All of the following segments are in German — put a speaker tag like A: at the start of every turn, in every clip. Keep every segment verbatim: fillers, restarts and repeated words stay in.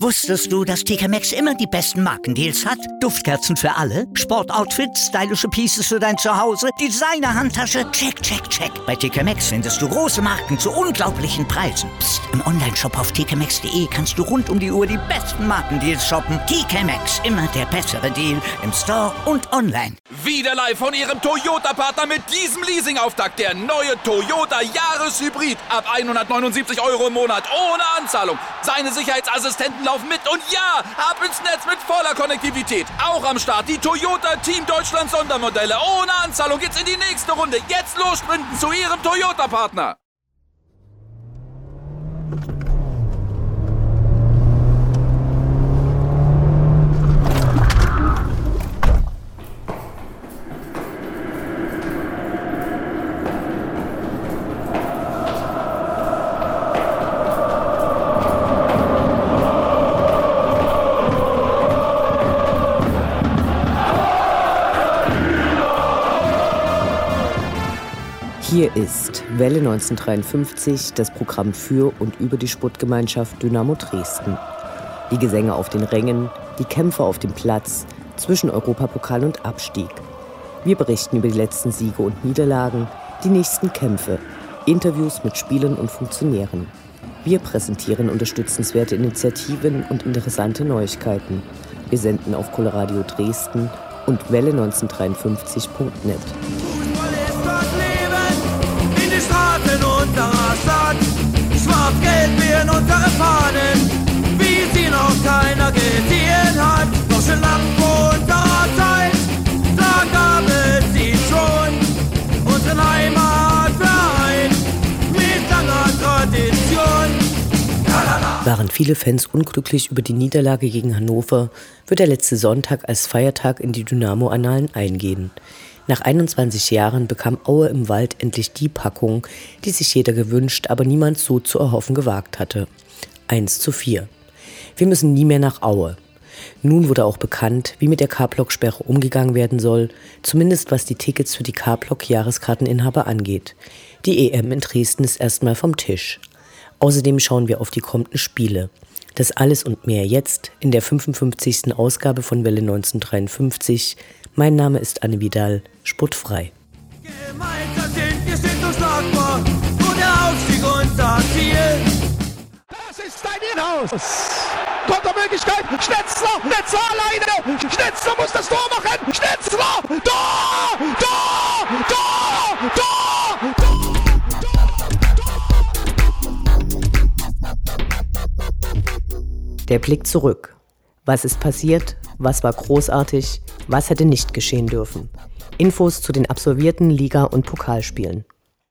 A: Wusstest du, dass T K Maxx immer die besten Markendeals hat? Duftkerzen für alle, Sportoutfits, stylische Pieces für dein Zuhause, Designer-Handtasche, check, check, check. Bei T K Maxx findest du große Marken zu unglaublichen Preisen. Psst. Im Onlineshop auf t k maxx punkt de kannst du rund um die Uhr die besten Markendeals shoppen. T K Maxx, immer der bessere Deal im Store und online.
B: Wieder live von Ihrem Toyota-Partner mit diesem Leasing-Auftakt. Der neue Toyota Jahreshybrid. Ab hundertneunundsiebzig Euro im Monat ohne Anzahlung. Seine Sicherheitsassistenten laufen mit und ja, ab ins Netz mit voller Konnektivität. Auch am Start die Toyota Team Deutschland Sondermodelle. Ohne Anzahlung geht's in die nächste Runde. Jetzt los sprinten zu Ihrem Toyota-Partner.
C: Hier ist Welle neunzehnhundertdreiundfünfzig, das Programm für und über die Sportgemeinschaft Dynamo Dresden. Die Gesänge auf den Rängen, die Kämpfe auf dem Platz, zwischen Europapokal und Abstieg. Wir berichten über die letzten Siege und Niederlagen, die nächsten Kämpfe, Interviews mit Spielern und Funktionären. Wir präsentieren unterstützenswerte Initiativen und interessante Neuigkeiten. Wir senden auf Coloradio Dresden und welle neunzehnhundertdreiundfünfzig punkt net.
D: Straßen unserer Stadt, schwarz-gelb werden unsere Fahnen, wie sie noch keiner gesehen hat. Doch schon lang vor unserer Zeit, da gab es sie schon, unseren Heimatverein mit langer Tradition. Lalala.
C: Waren viele Fans unglücklich über die Niederlage gegen Hannover, wird der letzte Sonntag als Feiertag in die Dynamo-Annalen eingehen. Nach einundzwanzig Jahren bekam Aue im Wald endlich die Packung, die sich jeder gewünscht, aber niemand so zu erhoffen gewagt hatte. eins zu vier. Wir müssen nie mehr nach Aue. Nun wurde auch bekannt, wie mit der K-Block-Sperre umgegangen werden soll, zumindest was die Tickets für die K-Block-Jahreskarteninhaber angeht. Die E M in Dresden ist erstmal vom Tisch. Außerdem schauen wir auf die kommenden Spiele. Das alles und mehr jetzt in der fünfundfünfzigsten Ausgabe von Welle neunzehnhundertdreiundfünfzig. Mein Name ist Anne Vidal, sportfrei.
D: Gemeinsam sind wir sind unschlagbar, nur der Aufstieg unser Ziel.
E: Das ist dein Inhaus. Kontermöglichkeit, Schnetzler, Schnetzler alleine. Schnetzler muss das Tor machen. Schnetzler, Tor, Tor, Tor, Tor, Tor.
C: Der Blick zurück. Was ist passiert? Was war großartig? Was hätte nicht geschehen dürfen? Infos zu den absolvierten Liga- und Pokalspielen.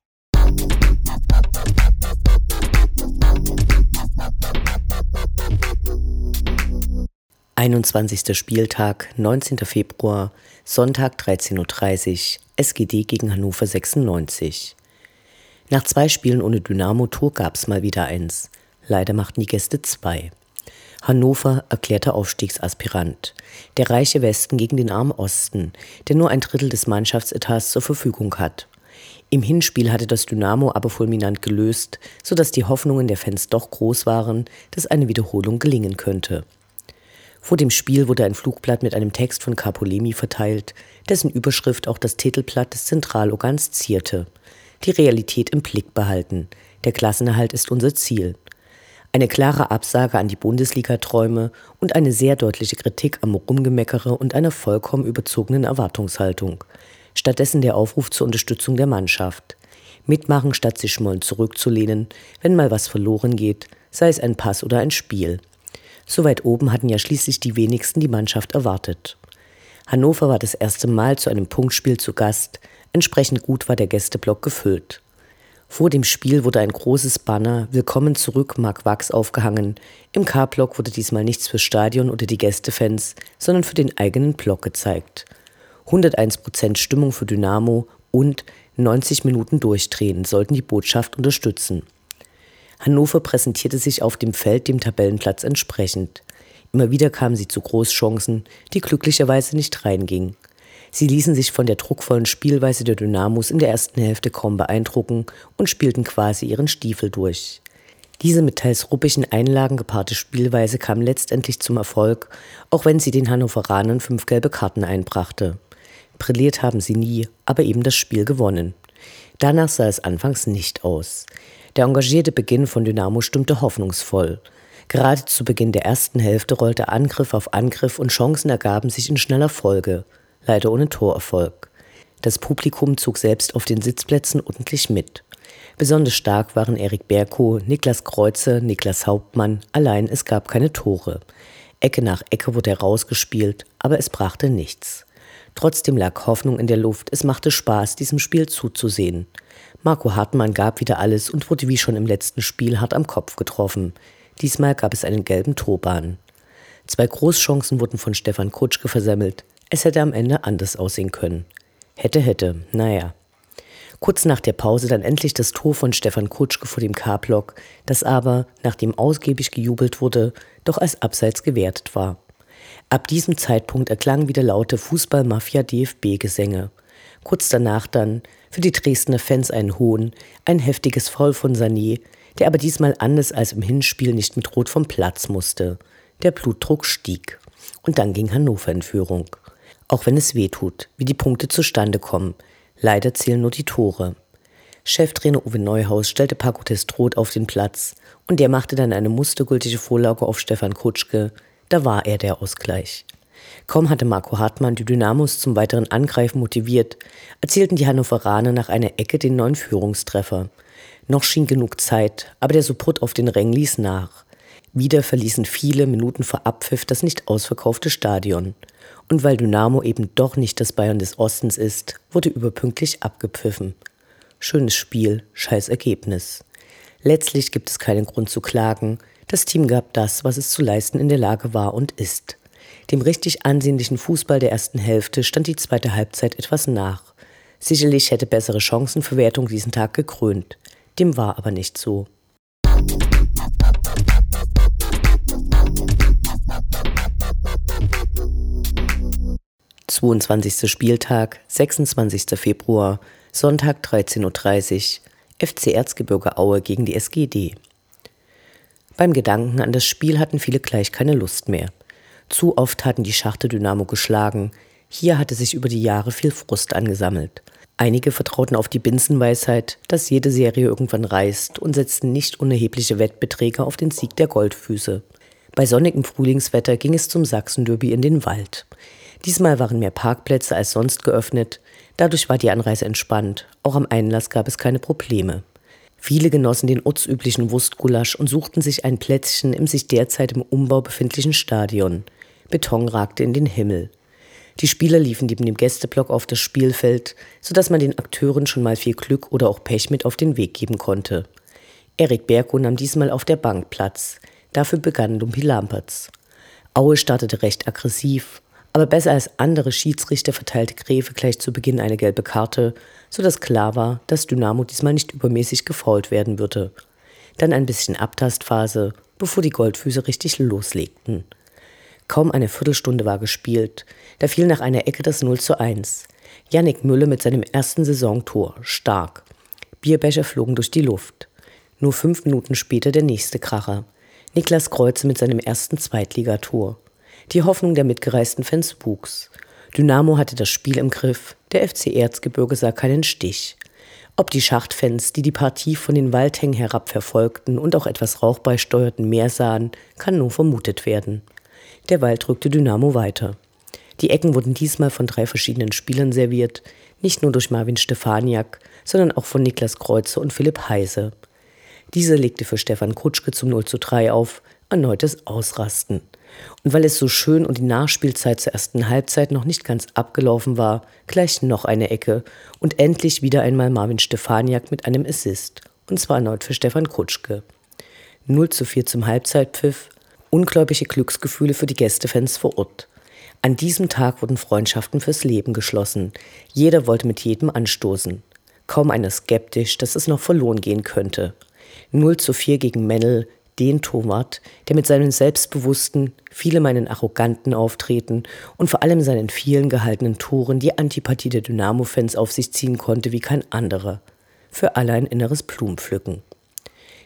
C: einundzwanzigster Spieltag, neunzehnter Februar, Sonntag dreizehn Uhr dreißig, S G D gegen Hannover sechsundneunzig. Nach zwei Spielen ohne Dynamo-Tor gab's mal wieder eins. Leider machten die Gäste zwei. Hannover erklärter Aufstiegsaspirant. Der reiche Westen gegen den armen Osten, der nur ein Drittel des Mannschaftsetats zur Verfügung hat. Im Hinspiel hatte das Dynamo aber fulminant gelöst, sodass die Hoffnungen der Fans doch groß waren, dass eine Wiederholung gelingen könnte. Vor dem Spiel wurde ein Flugblatt mit einem Text von Capolemi verteilt, dessen Überschrift auch das Titelblatt des Zentralorgans zierte. Die Realität im Blick behalten. Der Klassenerhalt ist unser Ziel. Eine klare Absage an die Bundesliga-Träume und eine sehr deutliche Kritik am Rumgemeckere und einer vollkommen überzogenen Erwartungshaltung. Stattdessen der Aufruf zur Unterstützung der Mannschaft. Mitmachen, statt sich schmollend zurückzulehnen, wenn mal was verloren geht, sei es ein Pass oder ein Spiel. So weit oben hatten ja schließlich die wenigsten die Mannschaft erwartet. Hannover war das erste Mal zu einem Punktspiel zu Gast, entsprechend gut war der Gästeblock gefüllt. Vor dem Spiel wurde ein großes Banner »Willkommen zurück, Marc Wachs« aufgehangen. Im K-Block wurde diesmal nichts fürs Stadion oder die Gästefans, sondern für den eigenen Block gezeigt. hunderteins Prozent Stimmung für Dynamo und neunzig Minuten durchdrehen sollten die Botschaft unterstützen. Hannover präsentierte sich auf dem Feld dem Tabellenplatz entsprechend. Immer wieder kamen sie zu Großchancen, die glücklicherweise nicht reingingen. Sie ließen sich von der druckvollen Spielweise der Dynamos in der ersten Hälfte kaum beeindrucken und spielten quasi ihren Stiefel durch. Diese mit teils ruppigen Einlagen gepaarte Spielweise kam letztendlich zum Erfolg, auch wenn sie den Hannoveranern fünf gelbe Karten einbrachte. Brilliert haben sie nie, aber eben das Spiel gewonnen. Danach sah es anfangs nicht aus. Der engagierte Beginn von Dynamo stimmte hoffnungsvoll. Gerade zu Beginn der ersten Hälfte rollte Angriff auf Angriff und Chancen ergaben sich in schneller Folge, leider ohne Torerfolg. Das Publikum zog selbst auf den Sitzplätzen ordentlich mit. Besonders stark waren Erik Berko, Niklas Kreuzer, Niklas Hauptmann, allein es gab keine Tore. Ecke nach Ecke wurde herausgespielt, aber es brachte nichts. Trotzdem lag Hoffnung in der Luft, es machte Spaß, diesem Spiel zuzusehen. Marco Hartmann gab wieder alles und wurde wie schon im letzten Spiel hart am Kopf getroffen. Diesmal gab es einen gelben Turban. Zwei Großchancen wurden von Stefan Kutschke versemmelt. Es hätte am Ende anders aussehen können. Hätte, hätte, naja. Kurz nach der Pause dann endlich das Tor von Stefan Kutschke vor dem K-Block, das aber, nachdem ausgiebig gejubelt wurde, doch als Abseits gewertet war. Ab diesem Zeitpunkt erklangen wieder laute Fußball-Mafia-D F B-Gesänge. Kurz danach dann, für die Dresdner Fans ein Hohn, ein heftiges Foul von Sané, der aber diesmal anders als im Hinspiel nicht mit Rot vom Platz musste. Der Blutdruck stieg. Und dann ging Hannover in Führung. Auch wenn es weh tut, wie die Punkte zustande kommen. Leider zählen nur die Tore. Cheftrainer Uwe Neuhaus stellte Paco Testroth auf den Platz und der machte dann eine mustergültige Vorlage auf Stefan Kutschke. Da war er der Ausgleich. Kaum hatte Marco Hartmann die Dynamos zum weiteren Angreifen motiviert, erzielten die Hannoveraner nach einer Ecke den neuen Führungstreffer. Noch schien genug Zeit, aber der Support auf den Rängen ließ nach. Wieder verließen viele Minuten vor Abpfiff das nicht ausverkaufte Stadion. Und weil Dynamo eben doch nicht das Bayern des Ostens ist, wurde überpünktlich abgepfiffen. Schönes Spiel, scheiß Ergebnis. Letztlich gibt es keinen Grund zu klagen. Das Team gab das, was es zu leisten in der Lage war und ist. Dem richtig ansehnlichen Fußball der ersten Hälfte stand die zweite Halbzeit etwas nach. Sicherlich hätte bessere Chancenverwertung diesen Tag gekrönt. Dem war aber nicht so. zweiundzwanzigster Spieltag, sechsundzwanzigster Februar, Sonntag dreizehn Uhr dreißig, F C Erzgebirge Aue gegen die S G D. Beim Gedanken an das Spiel hatten viele gleich keine Lust mehr. Zu oft hatten die Schachte Dynamo geschlagen, hier hatte sich über die Jahre viel Frust angesammelt. Einige vertrauten auf die Binsenweisheit, dass jede Serie irgendwann reißt und setzten nicht unerhebliche Wettbeträge auf den Sieg der Goldfüße. Bei sonnigem Frühlingswetter ging es zum Sachsenderby in den Wald. Diesmal waren mehr Parkplätze als sonst geöffnet, dadurch war die Anreise entspannt, auch am Einlass gab es keine Probleme. Viele genossen den ortsüblichen Wurstgulasch und suchten sich ein Plätzchen im sich derzeit im Umbau befindlichen Stadion. Beton ragte in den Himmel. Die Spieler liefen neben dem Gästeblock auf das Spielfeld, sodass man den Akteuren schon mal viel Glück oder auch Pech mit auf den Weg geben konnte. Erik Berko nahm diesmal auf der Bank Platz, dafür begann Lumpi Lampertz. Aue startete recht aggressiv, aber besser als andere Schiedsrichter verteilte Gräfe gleich zu Beginn eine gelbe Karte, sodass klar war, dass Dynamo diesmal nicht übermäßig gefoult werden würde. Dann ein bisschen Abtastphase, bevor die Goldfüße richtig loslegten. Kaum eine Viertelstunde war gespielt, da fiel nach einer Ecke das null zu eins. Yannick Müller mit seinem ersten Saisontor, stark. Bierbecher flogen durch die Luft. Nur fünf Minuten später der nächste Kracher. Niklas Kreuzer mit seinem ersten Zweitligator. Die Hoffnung der mitgereisten Fans wuchs. Dynamo hatte das Spiel im Griff, der F C Erzgebirge sah keinen Stich. Ob die Schachtfans, die die Partie von den Waldhängen herab verfolgten und auch etwas Rauch beisteuerten, mehr sahen, kann nur vermutet werden. Der Wald rückte Dynamo weiter. Die Ecken wurden diesmal von drei verschiedenen Spielern serviert, nicht nur durch Marvin Stefaniak, sondern auch von Niklas Kreuzer und Philipp Heise. Dieser legte für Stefan Kutschke zum null zu drei auf, erneutes Ausrasten. Und weil es so schön und die Nachspielzeit zur ersten Halbzeit noch nicht ganz abgelaufen war, gleich noch eine Ecke und endlich wieder einmal Marvin Stefaniak mit einem Assist, und zwar erneut für Stefan Kutschke. null zu vier zum Halbzeitpfiff, ungläubige Glücksgefühle für die Gästefans vor Ort. An diesem Tag wurden Freundschaften fürs Leben geschlossen. Jeder wollte mit jedem anstoßen. Kaum einer skeptisch, dass es noch verloren gehen könnte. null zu vier gegen Mennel, den Torwart, der mit seinem selbstbewussten, viele meinen arroganten Auftreten und vor allem seinen vielen gehaltenen Toren die Antipathie der Dynamo-Fans auf sich ziehen konnte wie kein anderer. Für alle ein inneres Blumenpflücken.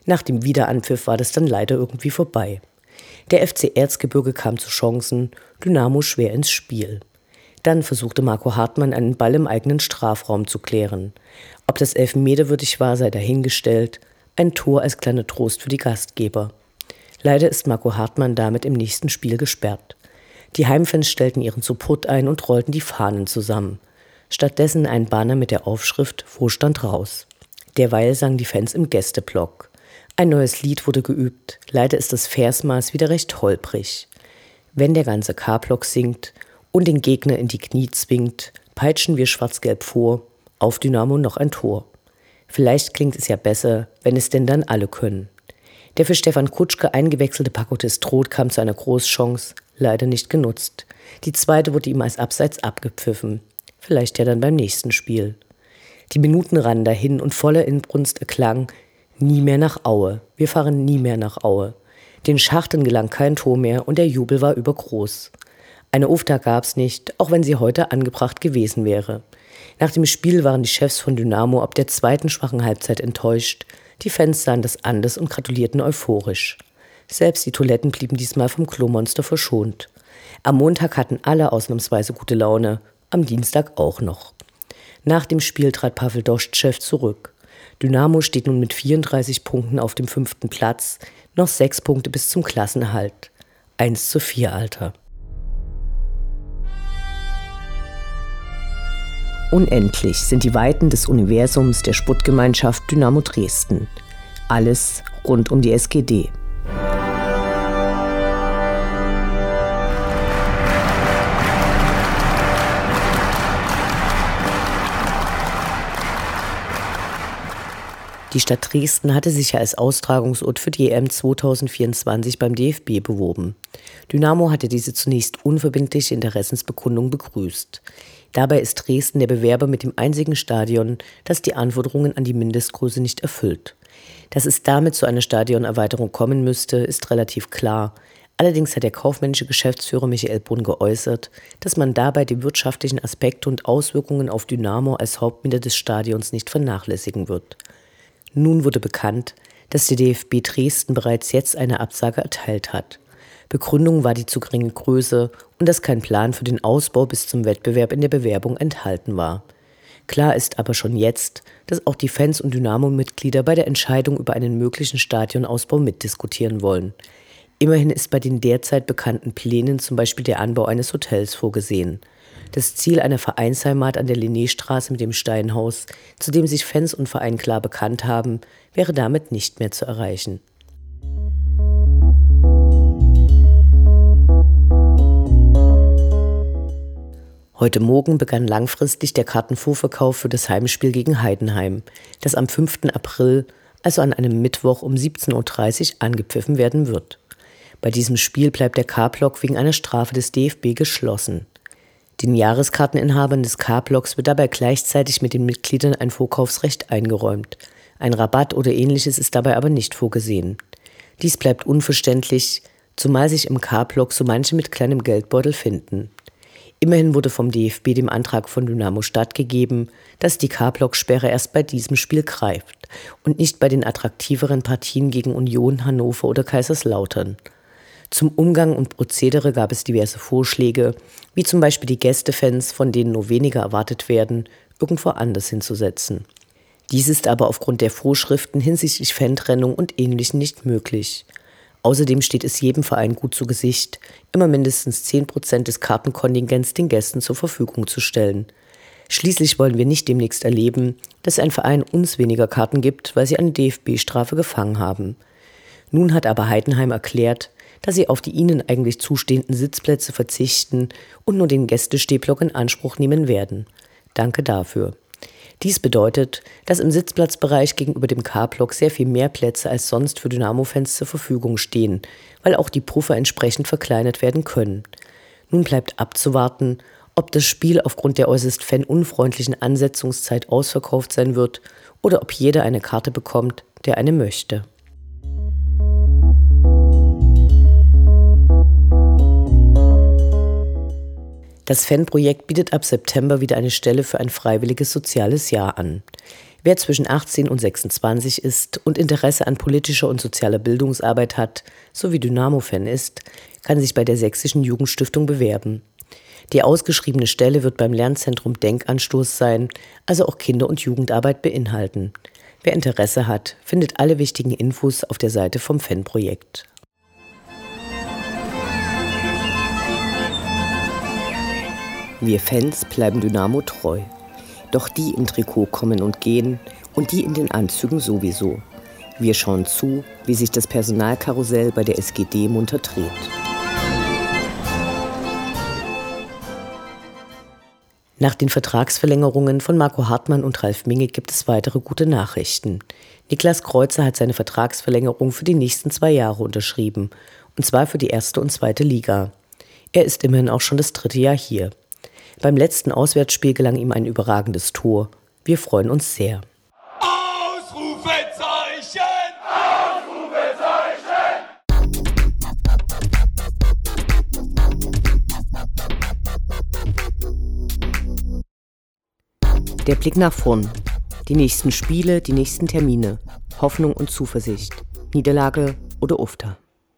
C: Nach dem Wiederanpfiff war das dann leider irgendwie vorbei. Der F C Erzgebirge kam zu Chancen, Dynamo schwer ins Spiel. Dann versuchte Marco Hartmann, einen Ball im eigenen Strafraum zu klären. Ob das elfmeterwürdig war, sei dahingestellt. Ein Tor als kleiner Trost für die Gastgeber. Leider ist Marco Hartmann damit im nächsten Spiel gesperrt. Die Heimfans stellten ihren Support ein und rollten die Fahnen zusammen. Stattdessen ein Banner mit der Aufschrift „Vorstand raus". Derweil sangen die Fans im Gästeblock. Ein neues Lied wurde geübt. Leider ist das Versmaß wieder recht holprig. Wenn der ganze K-Block singt und den Gegner in die Knie zwingt, peitschen wir schwarz-gelb vor, auf Dynamo noch ein Tor. Vielleicht klingt es ja besser, wenn es denn dann alle können. Der für Stefan Kutschke eingewechselte Paco Testroth kam zu einer Großchance, leider nicht genutzt. Die zweite wurde ihm als Abseits abgepfiffen. Vielleicht ja dann beim nächsten Spiel. Die Minuten rannen dahin und voller Inbrunst erklang: Nie mehr nach Aue. Wir fahren nie mehr nach Aue. Den Schachten gelang kein Tor mehr und der Jubel war übergroß. Eine Ufta gab's nicht, auch wenn sie heute angebracht gewesen wäre. Nach dem Spiel waren die Chefs von Dynamo ab der zweiten schwachen Halbzeit enttäuscht. Die Fans sahen das anders und gratulierten euphorisch. Selbst die Toiletten blieben diesmal vom Klomonster verschont. Am Montag hatten alle ausnahmsweise gute Laune, am Dienstag auch noch. Nach dem Spiel trat Pavel Dostschew zurück. Dynamo steht nun mit vierunddreißig Punkten auf dem fünften Platz, noch sechs Punkte bis zum Klassenerhalt. eins zu vier, Alter. Unendlich sind die Weiten des Universums der Sputtgemeinschaft Dynamo Dresden. Alles rund um die S G D. Die Stadt Dresden hatte sich ja als Austragungsort für die E M zweitausendvierundzwanzig beim D F B beworben. Dynamo hatte diese zunächst unverbindliche Interessensbekundung begrüßt. Dabei ist Dresden der Bewerber mit dem einzigen Stadion, das die Anforderungen an die Mindestgröße nicht erfüllt. Dass es damit zu einer Stadionerweiterung kommen müsste, ist relativ klar. Allerdings hat der kaufmännische Geschäftsführer Michael Brunn geäußert, dass man dabei die wirtschaftlichen Aspekte und Auswirkungen auf Dynamo als Hauptmieter des Stadions nicht vernachlässigen wird. Nun wurde bekannt, dass der D F B Dresden bereits jetzt eine Absage erteilt hat. Begründung war die zu geringe Größe und dass kein Plan für den Ausbau bis zum Wettbewerb in der Bewerbung enthalten war. Klar ist aber schon jetzt, dass auch die Fans und Dynamo-Mitglieder bei der Entscheidung über einen möglichen Stadionausbau mitdiskutieren wollen. Immerhin ist bei den derzeit bekannten Plänen zum Beispiel der Anbau eines Hotels vorgesehen. Das Ziel einer Vereinsheimat an der Linnéstraße mit dem Steinhaus, zu dem sich Fans und Verein klar bekannt haben, wäre damit nicht mehr zu erreichen. Heute Morgen begann langfristig der Kartenvorverkauf für das Heimspiel gegen Heidenheim, das am fünften April, also an einem Mittwoch um siebzehn Uhr dreißig angepfiffen werden wird. Bei diesem Spiel bleibt der K-Block wegen einer Strafe des D F B geschlossen. Den Jahreskarteninhabern des K-Blocks wird dabei gleichzeitig mit den Mitgliedern ein Vorkaufsrecht eingeräumt. Ein Rabatt oder ähnliches ist dabei aber nicht vorgesehen. Dies bleibt unverständlich, zumal sich im K-Block so manche mit kleinem Geldbeutel finden. Immerhin wurde vom D F B dem Antrag von Dynamo stattgegeben, dass die K-Block-Sperre erst bei diesem Spiel greift und nicht bei den attraktiveren Partien gegen Union, Hannover oder Kaiserslautern. Zum Umgang und Prozedere gab es diverse Vorschläge, wie zum Beispiel die Gästefans, von denen nur weniger erwartet werden, irgendwo anders hinzusetzen. Dies ist aber aufgrund der Vorschriften hinsichtlich Fantrennung und Ähnlichem nicht möglich. Außerdem steht es jedem Verein gut zu Gesicht, immer mindestens zehn Prozent des Kartenkontingents den Gästen zur Verfügung zu stellen. Schließlich wollen wir nicht demnächst erleben, dass ein Verein uns weniger Karten gibt, weil sie eine D F B-Strafe gefangen haben. Nun hat aber Heidenheim erklärt, dass sie auf die ihnen eigentlich zustehenden Sitzplätze verzichten und nur den Gästestehblock in Anspruch nehmen werden. Danke dafür. Dies bedeutet, dass im Sitzplatzbereich gegenüber dem K-Block sehr viel mehr Plätze als sonst für Dynamo-Fans zur Verfügung stehen, weil auch die Puffer entsprechend verkleinert werden können. Nun bleibt abzuwarten, ob das Spiel aufgrund der äußerst fanunfreundlichen Ansetzungszeit ausverkauft sein wird oder ob jeder eine Karte bekommt, der eine möchte. Das Fanprojekt bietet ab September wieder eine Stelle für ein freiwilliges soziales Jahr an. Wer zwischen achtzehn und sechsundzwanzig ist und Interesse an politischer und sozialer Bildungsarbeit hat, sowie Dynamo-Fan ist, kann sich bei der Sächsischen Jugendstiftung bewerben. Die ausgeschriebene Stelle wird beim Lernzentrum Denkanstoß sein, also auch Kinder- und Jugendarbeit beinhalten. Wer Interesse hat, findet alle wichtigen Infos auf der Seite vom Fanprojekt. Wir Fans bleiben Dynamo treu. Doch die im Trikot kommen und gehen und die in den Anzügen sowieso. Wir schauen zu, wie sich das Personalkarussell bei der S G D munter dreht. Nach den Vertragsverlängerungen von Marco Hartmann und Ralf Minge gibt es weitere gute Nachrichten. Niklas Kreuzer hat seine Vertragsverlängerung für die nächsten zwei Jahre unterschrieben, und zwar für die erste und zweite Liga. Er ist immerhin auch schon das dritte Jahr hier. Beim letzten Auswärtsspiel gelang ihm ein überragendes Tor. Wir freuen uns sehr.
D: Ausrufezeichen! Ausrufezeichen!
C: Der Blick nach vorn. Die nächsten Spiele, die nächsten Termine. Hoffnung und Zuversicht. Niederlage oder Ufter.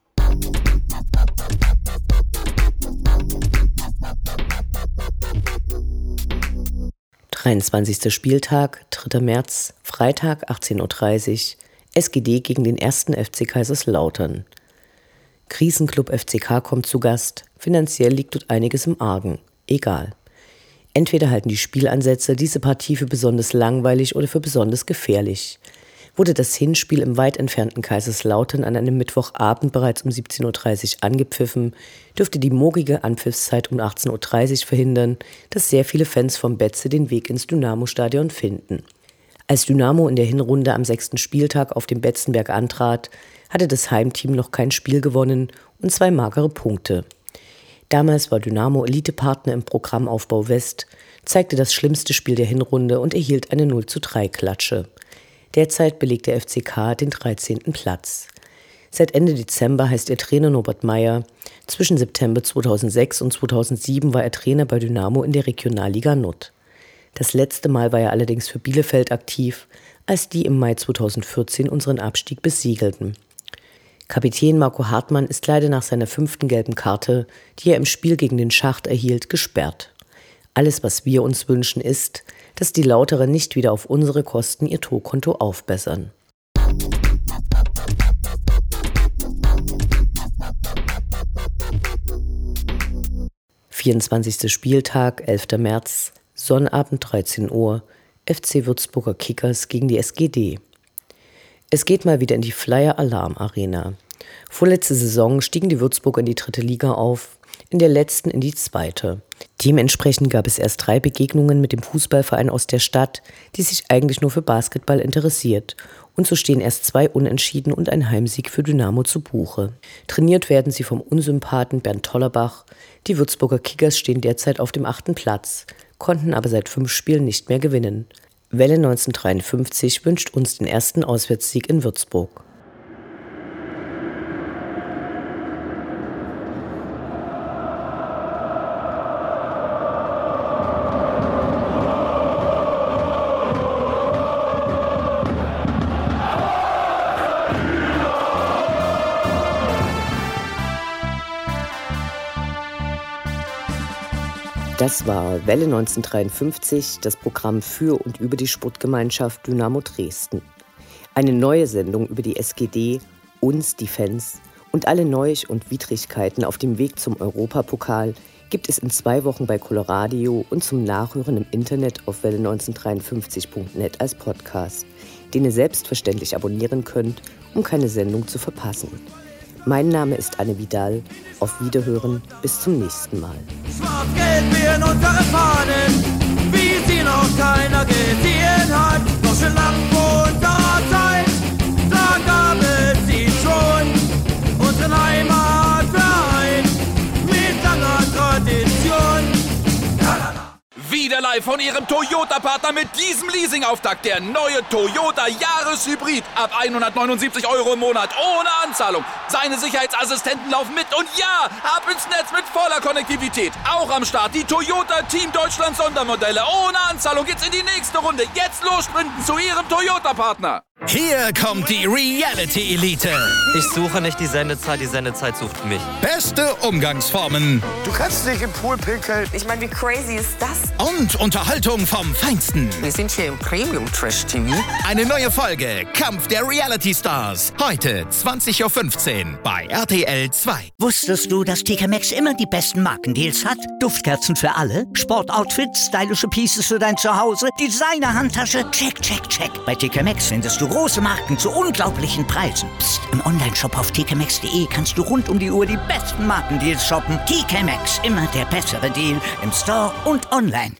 C: dreiundzwanzigster Spieltag, dritter März, Freitag, achtzehn Uhr dreißig, S G D gegen den ersten F C Kaiserslautern. Krisenclub F C K kommt zu Gast, finanziell liegt dort einiges im Argen. Egal. Entweder halten die Spielansätze diese Partie für besonders langweilig oder für besonders gefährlich. Wurde das Hinspiel im weit entfernten Kaiserslautern an einem Mittwochabend bereits um siebzehn Uhr dreißig angepfiffen, dürfte die mogige Anpfiffszeit um achtzehn Uhr dreißig verhindern, dass sehr viele Fans vom Betze den Weg ins Dynamo-Stadion finden. Als Dynamo in der Hinrunde am sechsten Spieltag auf dem Betzenberg antrat, hatte das Heimteam noch kein Spiel gewonnen und zwei magere Punkte. Damals war Dynamo Elitepartner im Programmaufbau West, zeigte das schlimmste Spiel der Hinrunde und erhielt eine null zu drei Klatsche. Derzeit belegt der F C K den dreizehnten Platz. Seit Ende Dezember heißt ihr Trainer Norbert Meyer. Zwischen September zweitausendsechs und zweitausendsieben war er Trainer bei Dynamo in der Regionalliga Nord. Das letzte Mal war er allerdings für Bielefeld aktiv, als die im Mai zweitausendvierzehn unseren Abstieg besiegelten. Kapitän Marco Hartmann ist leider nach seiner fünften gelben Karte, die er im Spiel gegen den Schacht erhielt, gesperrt. Alles, was wir uns wünschen, ist, dass die Lauterer nicht wieder auf unsere Kosten ihr Torkonto aufbessern. vierundzwanzigster Spieltag, elfter März, Sonnabend dreizehn Uhr, F C Würzburger Kickers gegen die S G D. Es geht mal wieder in die Flyer Alarm Arena. Vorletzte Saison stiegen die Würzburger in die dritte Liga auf, in der letzten in die zweite. Dementsprechend gab es erst drei Begegnungen mit dem Fußballverein aus der Stadt, die sich eigentlich nur für Basketball interessiert. Und so stehen erst zwei Unentschieden und ein Heimsieg für Dynamo zu Buche. Trainiert werden sie vom Unsympathen Bernd Tollerbach. Die Würzburger Kickers stehen derzeit auf dem achten Platz, konnten aber seit fünf Spielen nicht mehr gewinnen. Welle neunzehnhundertdreiundfünfzig wünscht uns den ersten Auswärtssieg in Würzburg. Das war Welle neunzehnhundertdreiundfünfzig, das Programm für und über die Sportgemeinschaft Dynamo Dresden. Eine neue Sendung über die S G D, uns, die Fans, und alle Neu- und Widrigkeiten auf dem Weg zum Europapokal gibt es in zwei Wochen bei Coloradio und zum Nachhören im Internet auf welle neunzehnhundertdreiundfünfzig punkt net als Podcast, den ihr selbstverständlich abonnieren könnt, um keine Sendung zu verpassen. Mein Name ist Anne Vidal. Auf Wiederhören. Bis zum nächsten Mal.
D: Schwarz-Gelb werden unsere Fahnen, wie sie noch keiner gesehen hat. Doch schon lang vor unserer Zeit, da gab es sie schon. Unseren Heimatverein mit langer Tradition.
B: Wieder live live von Ihrem Toyota-Partner mit diesem Leasing-Auftakt. Der neue Toyota Jahreshybrid. Ab hundertneunundsiebzig Euro im Monat. Ohne Anzahlung. Seine Sicherheitsassistenten laufen mit. Und ja, ab ins Netz mit voller Konnektivität. Auch am Start die Toyota Team Deutschland Sondermodelle. Ohne Anzahlung geht's in die nächste Runde. Jetzt los sprinten zu Ihrem Toyota-Partner.
F: Hier kommt die Reality-Elite.
G: Ich suche nicht die Sendezeit, die Sendezeit sucht mich.
F: Beste Umgangsformen.
E: Du kannst nicht im Pool pinkeln.
H: Ich meine, wie crazy ist das?
F: Und Unterhaltung vom Feinsten.
H: Wir sind hier im Premium-Trash-T V.
F: Eine neue Folge Kampf der Reality-Stars. Heute zwanzig Uhr fünfzehn bei R T L zwei.
A: Wusstest du, dass T K Maxx immer die besten Markendeals hat? Duftkerzen für alle, Sportoutfits, stylische Pieces für dein Zuhause, Designer-Handtasche, check, check, check. Bei T K Maxx findest du große Marken zu unglaublichen Preisen. Psst. Im Onlineshop auf t k maxx punkt de kannst du rund um die Uhr die besten Markendeals shoppen. T K Maxx, immer der bessere Deal im Store und online.